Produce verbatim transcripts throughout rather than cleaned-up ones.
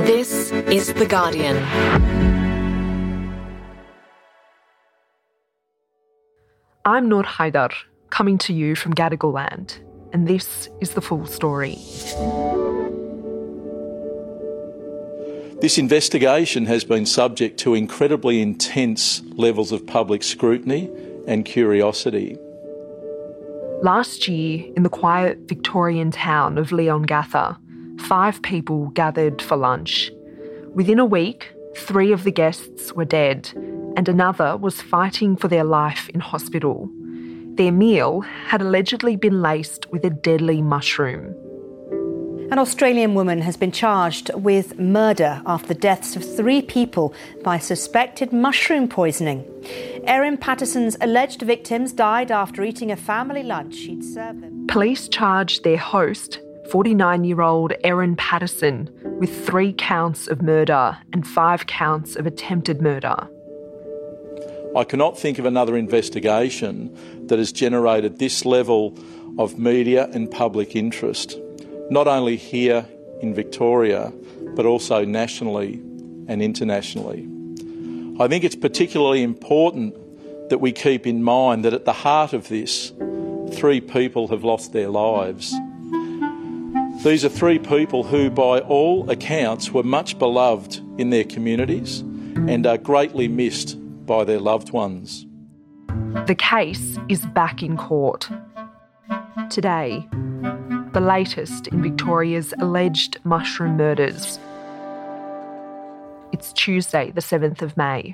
This is The Guardian. I'm Noor Haidar, coming to you from Gadigal land, and this is the full story. This investigation has been subject to incredibly intense levels of public scrutiny and curiosity. Last year, in the quiet Victorian town of Leongatha, five people gathered for lunch. Within a week, three of the guests were dead, and another was fighting for their life in hospital. Their meal had allegedly been laced with a deadly mushroom. An Australian woman has been charged with murder after the deaths of three people by suspected mushroom poisoning. Erin Patterson's alleged victims died after eating a family lunch she'd served them. Police charged their host, forty-nine-year-old Erin Patterson, with three counts of murder and five counts of attempted murder. I cannot think of another investigation that has generated this level of media and public interest, not only here in Victoria, but also nationally and internationally. I think it's particularly important that we keep in mind that at the heart of this, three people have lost their lives. These are three people who, by all accounts, were much beloved in their communities and are greatly missed by their loved ones. The case is back in court. Today, the latest in Victoria's alleged mushroom murders. It's Tuesday, the seventh of May.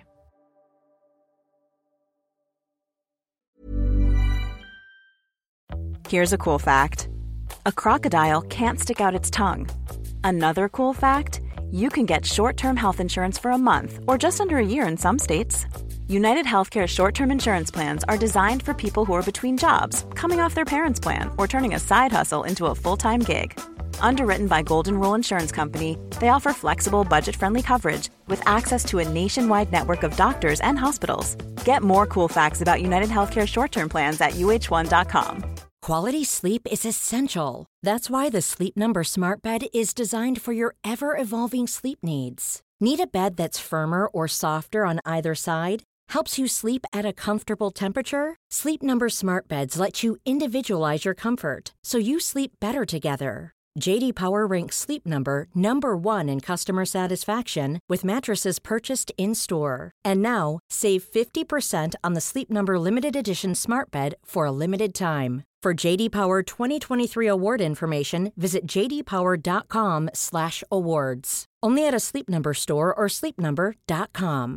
Here's a cool fact. A crocodile can't stick out its tongue. Another cool fact, you can get short-term health insurance for a month or just under a year in some states. United Healthcare short-term insurance plans are designed for people who are between jobs, coming off their parents' plan, or turning a side hustle into a full-time gig. Underwritten by Golden Rule Insurance Company, they offer flexible, budget-friendly coverage with access to a nationwide network of doctors and hospitals. Get more cool facts about United Healthcare short-term plans at U H one dot com. Quality sleep is essential. That's why the Sleep Number Smart Bed is designed for your ever-evolving sleep needs. Need a bed that's firmer or softer on either side? Helps you sleep at a comfortable temperature? Sleep Number Smart Beds let you individualize your comfort, so you sleep better together. J D Power ranks Sleep Number number one in customer satisfaction with mattresses purchased in-store. And now, save fifty percent on the Sleep Number Limited Edition Smart Bed for a limited time. For J D Power twenty twenty-three award information, visit j d power dot com slash awards. Only at a Sleep Number store or sleep number dot com.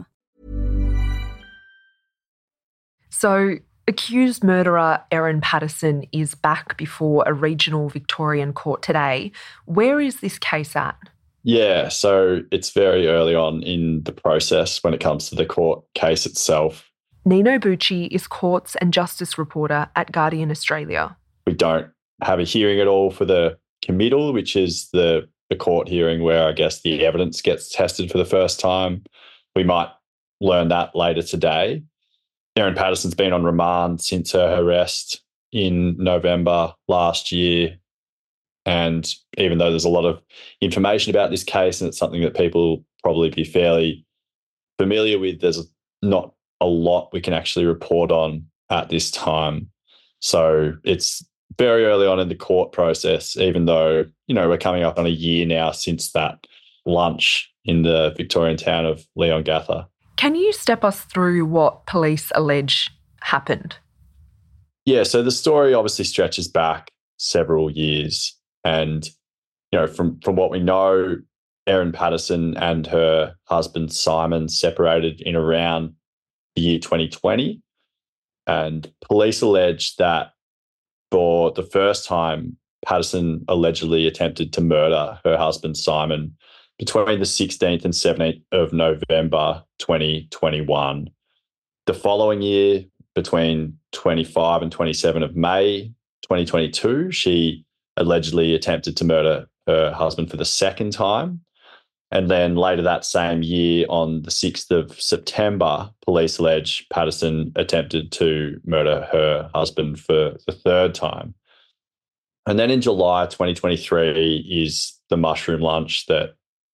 So, accused murderer Erin Patterson is back before a regional Victorian court today. Where is this case at? Yeah, so it's very early on in the process when it comes to the court case itself. Nino Bucci is courts and justice reporter at Guardian Australia. We don't have a hearing at all for the committal, which is the, the court hearing where I guess the evidence gets tested for the first time. We might learn that later today. Erin Patterson's been on remand since her arrest in November last year. And even though there's a lot of information about this case and it's something that people probably be fairly familiar with, there's not a lot we can actually report on at this time. So it's very early on in the court process, even though, you know, we're coming up on a year now since that lunch in the Victorian town of Leongatha. Can you step us through what police allege happened? Yeah, so the story obviously stretches back several years. And, you know, from, from what we know, Erin Patterson and her husband Simon separated in around the year twenty twenty. And police allege that for the first time, Patterson allegedly attempted to murder her husband Simon between the sixteenth and seventeenth of November twenty twenty-one. The following year, between twenty-five and twenty-seven of May twenty twenty-two, she allegedly attempted to murder her husband for the second time. And then later that same year, on the sixth of September, police allege Patterson attempted to murder her husband for the third time. And then in July twenty twenty-three is the mushroom lunch that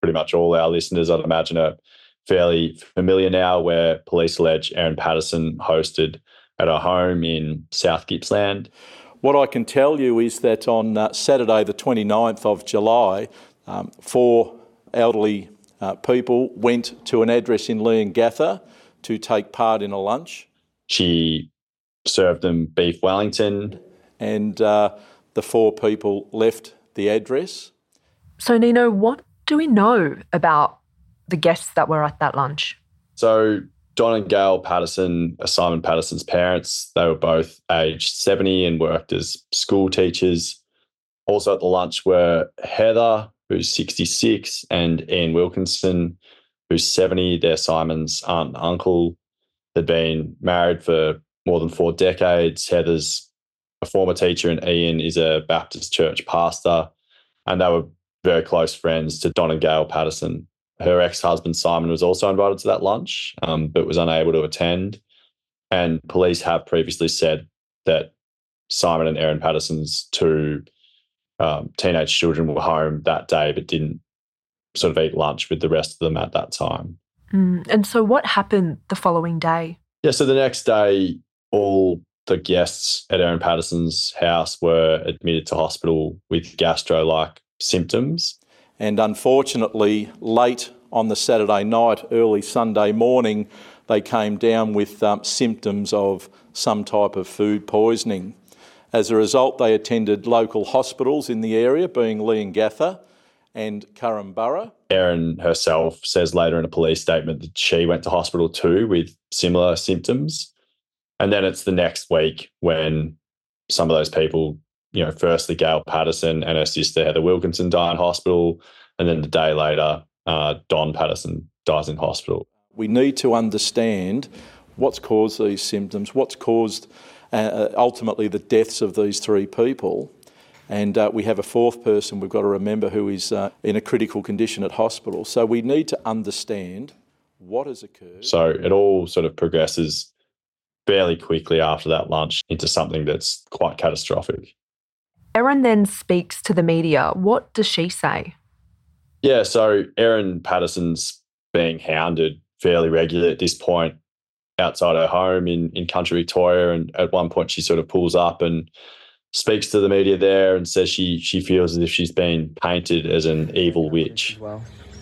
pretty much all our listeners, I'd imagine, are fairly familiar now, where police allege Erin Patterson hosted at her home in South Gippsland. What I can tell you is that on uh, Saturday the twenty-ninth of July, um, four elderly uh, people went to an address in Leongatha to take part in a lunch. She served them beef Wellington. And uh, the four people left the address. So, Nino, what do we know about the guests that were at that lunch? So Don and Gail Patterson are Simon Patterson's parents. They were both aged seventy and worked as school teachers. Also at the lunch were Heather, who's sixty-six, and Ian Wilkinson, who's seventy. They're Simon's aunt and uncle. They'd been married for more than four decades. Heather's a former teacher and Ian is a Baptist church pastor. And they were very close friends to Don and Gail Patterson. Her ex-husband Simon was also invited to that lunch, um, but was unable to attend. And police have previously said that Simon and Erin Patterson's two um, teenage children were home that day, but didn't sort of eat lunch with the rest of them at that time. Mm, and so what happened the following day? Yeah, so the next day, all the guests at Erin Patterson's house were admitted to hospital with gastro-like symptoms. And unfortunately, late on the Saturday night, early Sunday morning, they came down with um, symptoms of some type of food poisoning. As a result, they attended local hospitals in the area, being Leongatha and Currumborough. Erin herself says later in a police statement that she went to hospital too with similar symptoms. And then it's the next week when some of those people, you know, firstly Gail Patterson and her sister Heather Wilkinson die in hospital, and then the day later, uh, Don Patterson dies in hospital. We need to understand what's caused these symptoms, what's caused uh, ultimately the deaths of these three people. And uh, we have a fourth person we've got to remember who is uh, in a critical condition at hospital. So we need to understand what has occurred. So it all sort of progresses fairly quickly after that lunch into something that's quite catastrophic. Erin then speaks to the media. What does she say? Yeah, so Erin Patterson's being hounded fairly regularly at this point outside her home in, in country Victoria, and at one point she sort of pulls up and speaks to the media there and says she she feels as if she's been painted as an evil witch. Well,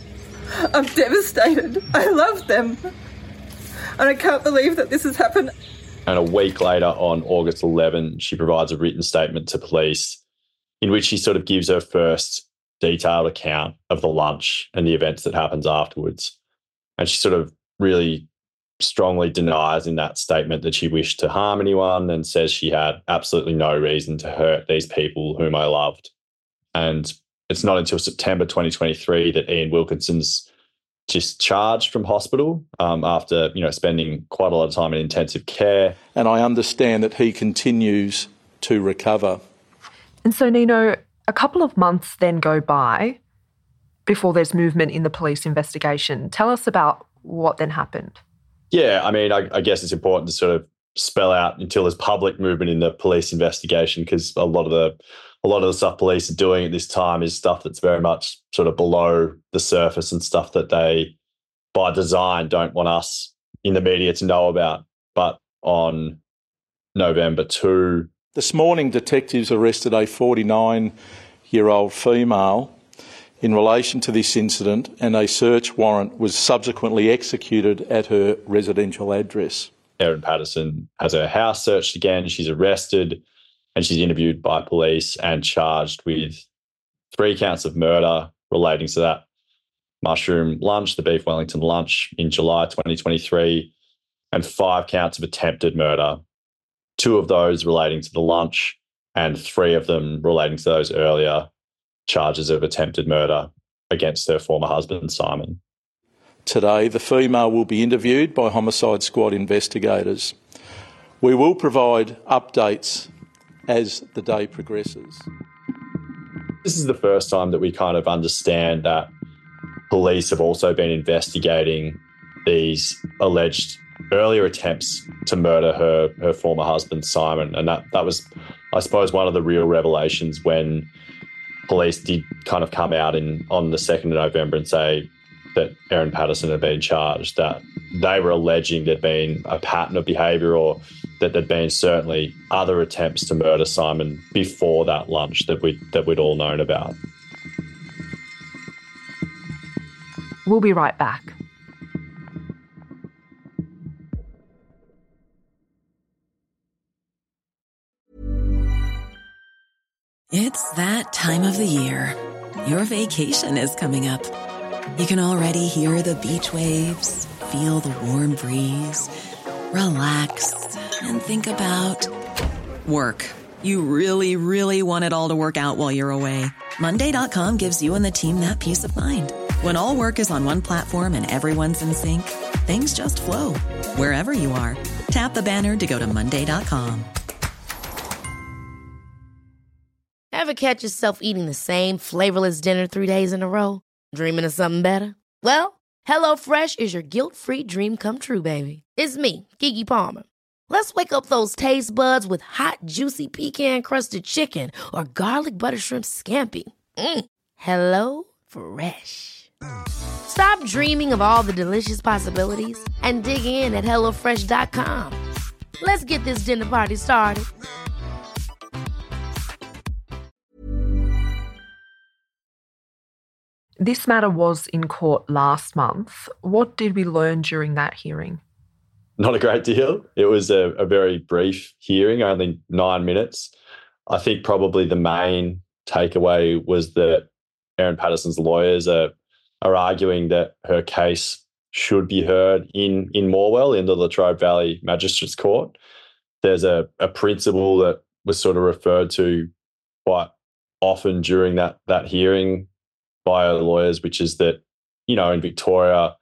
I'm devastated. I love them. And I can't believe that this has happened. And a week later, on August eleventh, she provides a written statement to police in which she sort of gives her first detailed account of the lunch and the events that happens afterwards. And she sort of really strongly denies in that statement that she wished to harm anyone, and says she had absolutely no reason to hurt these people whom I loved. And it's not until September twenty twenty-three that Ian Wilkinson's discharged from hospital um, after, you know, spending quite a lot of time in intensive care. And I understand that he continues to recover. And so, Nino, a couple of months then go by before there's movement in the police investigation. Tell us about what then happened. Yeah, I mean, I, I guess it's important to sort of spell out until there's public movement in the police investigation, because a lot of the a lot of the stuff police are doing at this time is stuff that's very much sort of below the surface and stuff that they, by design, don't want us in the media to know about. But on November second... This morning, detectives arrested a forty-nine-year-old female in relation to this incident, and a search warrant was subsequently executed at her residential address. Erin Patterson has her house searched again. She's arrested and she's interviewed by police and charged with three counts of murder relating to that mushroom lunch, the beef Wellington lunch, in July twenty twenty-three, and five counts of attempted murder, two of those relating to the lunch and three of them relating to those earlier charges of attempted murder against her former husband, Simon. Today, the female will be interviewed by Homicide Squad investigators. We will provide updates as the day progresses. This is the first time that we kind of understand that police have also been investigating these alleged earlier attempts to murder her, her former husband, Simon. And that, that was, I suppose, one of the real revelations when police did kind of come out in on the second of November and say that Erin Patterson had been charged, that they were alleging there'd been a pattern of behaviour or that there'd been certainly other attempts to murder Simon before that lunch that, we, that we'd all known about. We'll be right back. It's that time of the year. Your vacation is coming up. You can already hear the beach waves, feel the warm breeze, relax, and think about work. You really, really want it all to work out while you're away. Monday dot com gives you and the team that peace of mind. When all work is on one platform and everyone's in sync, things just flow. Wherever you are, tap the banner to go to Monday dot com. Ever catch yourself eating the same flavorless dinner three days in a row? Dreaming of something better? Well, HelloFresh is your guilt-free dream come true, baby. It's me, Keke Palmer. Let's wake up those taste buds with hot, juicy pecan-crusted chicken or garlic butter shrimp scampi. Mm. Hello Fresh. Stop dreaming of all the delicious possibilities and dig in at hello fresh dot com. Let's get this dinner party started. This matter was in court last month. What did we learn during that hearing? Not a great deal. It was a, a very brief hearing, only nine minutes. I think probably the main takeaway was that Erin Patterson's lawyers are, are arguing that her case should be heard in, in Morwell, in the Latrobe Valley Magistrates Court. There's a, a principle that was sort of referred to quite often during that, that hearing by our lawyers, which is that, you know, in Victoria,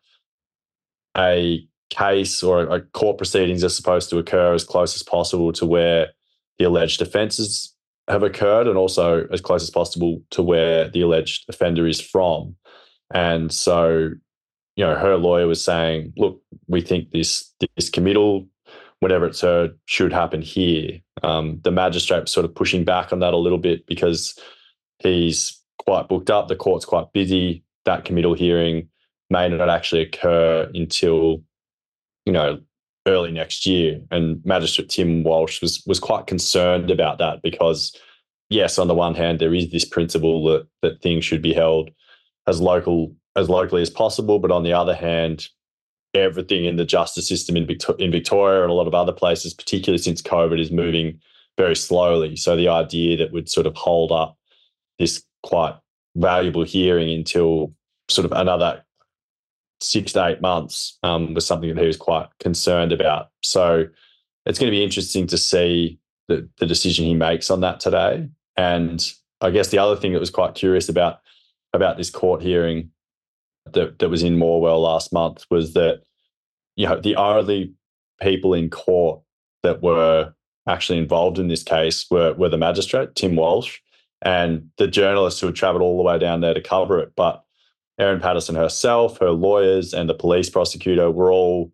a case or a court proceedings are supposed to occur as close as possible to where the alleged offences have occurred and also as close as possible to where the alleged offender is from. And so, you know, her lawyer was saying, look, we think this, this committal, whenever it's heard, should happen here. Um, the magistrate was sort of pushing back on that a little bit because he's quite booked up. The court's quite busy. That committal hearing may not actually occur until, you know, early next year. And Magistrate Tim Walsh was was quite concerned about that because, yes, on the one hand, there is this principle that that things should be held as local as locally as possible, but on the other hand, everything in the justice system in, Victor- in Victoria and a lot of other places, particularly since COVID, is moving very slowly. So the idea that would sort of hold up this quite valuable hearing until sort of another six to eight months um, was something that he was quite concerned about. So it's going to be interesting to see the, the decision he makes on that today. And I guess the other thing that was quite curious about about this court hearing that, that was in Morwell last month was that, you know, the only people in court that were actually involved in this case were, were the magistrate, Tim Walsh, and the journalists who had travelled all the way down there to cover it. But Erin Patterson herself, her lawyers, and the police prosecutor were all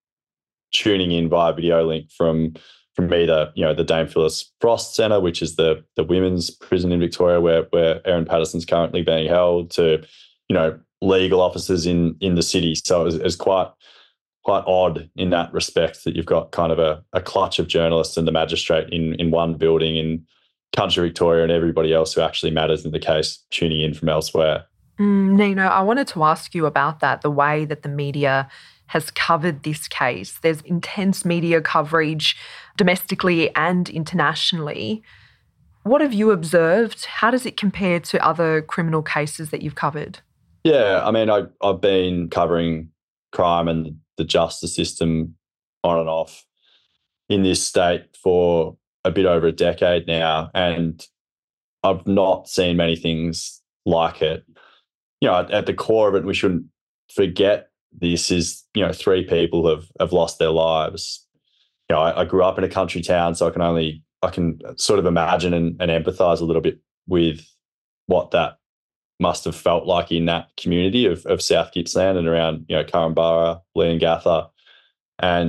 tuning in via video link from from either, you know, the Dame Phyllis Frost Centre, which is the the women's prison in Victoria where where Erin Patterson's currently being held, to, you know, legal officers in in the city. So it was, it was quite quite odd in that respect that you've got kind of a, a clutch of journalists and the magistrate in in one building in country Victoria and everybody else who actually matters in the case tuning in from elsewhere. Mm, Nino, I wanted to ask you about that, the way that the media has covered this case. There's intense media coverage domestically and internationally. What have you observed? How does it compare to other criminal cases that you've covered? Yeah, I mean, I, I've been covering crime and the justice system on and off in this state for a bit over a decade now, and I've not seen many things like it. You know, at, at the core of it, we shouldn't forget this is, you know, three people have have lost their lives. You know, I, I grew up in a country town, so I can only I can sort of imagine and, and empathise a little bit with what that must have felt like in that community of, of South Gippsland and around, you know, Korumburra, Leongatha. And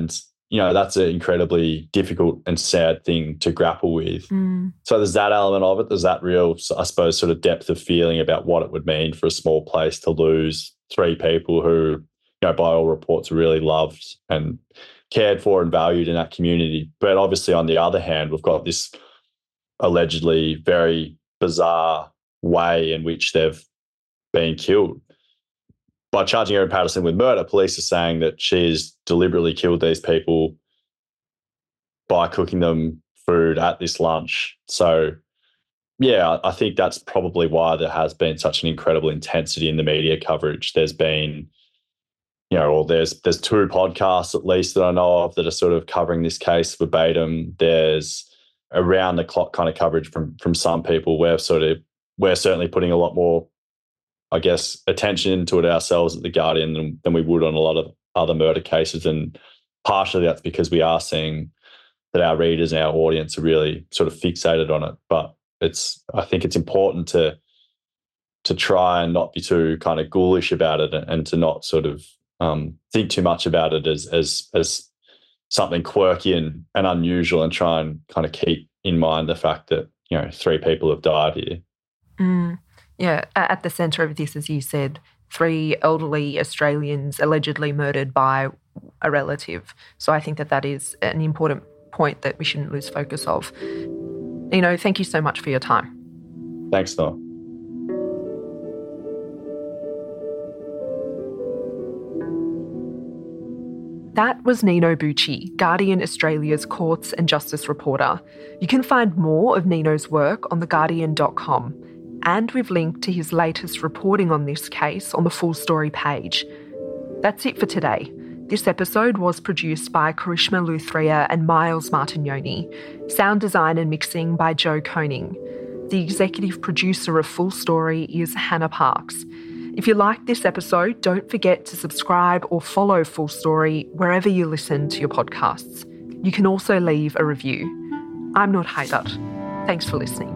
you know, that's an incredibly difficult and sad thing to grapple with. Mm. So there's that element of it. There's that real, I suppose, sort of depth of feeling about what it would mean for a small place to lose three people who, you know, by all reports are really loved and cared for and valued in that community. But obviously, on the other hand, we've got this allegedly very bizarre way in which they've been killed. By charging Erin Patterson with murder, police are saying that she's deliberately killed these people by cooking them food at this lunch. So, yeah, I think that's probably why there has been such an incredible intensity in the media coverage. There's been, you know, or there's there's two podcasts at least that I know of that are sort of covering this case verbatim. There's around the clock kind of coverage from from some people. We're sort of we're certainly putting a lot more, I guess, attention to it ourselves at The Guardian than, than we would on a lot of other murder cases. And partially that's because we are seeing that our readers and our audience are really sort of fixated on it. But it's, I think it's important to to try and not be too kind of ghoulish about it, and, and to not sort of um, think too much about it as as as something quirky and, and unusual, and try and kind of keep in mind the fact that, you know, three people have died here. Mm. Yeah, at the centre of this, as you said, three elderly Australians allegedly murdered by a relative. So I think that that is an important point that we shouldn't lose focus of. Nino, thank you so much for your time. Thanks, Noah. That was Nino Bucci, Guardian Australia's courts and justice reporter. You can find more of Nino's work on the guardian dot com. And we've linked to his latest reporting on this case on the full story page. That's it for today. This episode was produced by Karishma Luthria and Miles Martignoni. Sound design and mixing by Joe Koning. The executive producer of Full Story is Hannah Parks. If you liked this episode, don't forget to subscribe or follow Full Story wherever you listen to your podcasts. You can also leave a review. I'm Noor Haydar. Thanks for listening.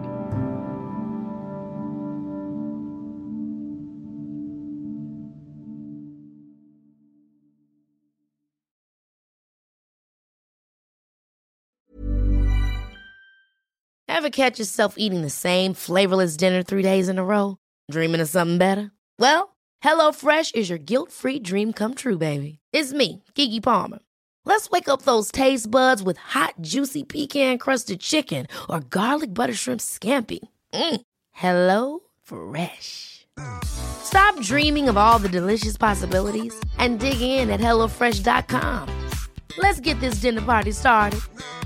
Ever catch yourself eating the same flavorless dinner three days in a row? Dreaming of something better? Well, HelloFresh is your guilt-free dream come true, baby. It's me, Keke Palmer. Let's wake up those taste buds with hot, juicy pecan-crusted chicken or garlic butter shrimp scampi. Mm. Hello Fresh. Stop dreaming of all the delicious possibilities and dig in at hello fresh dot com. Let's get this dinner party started.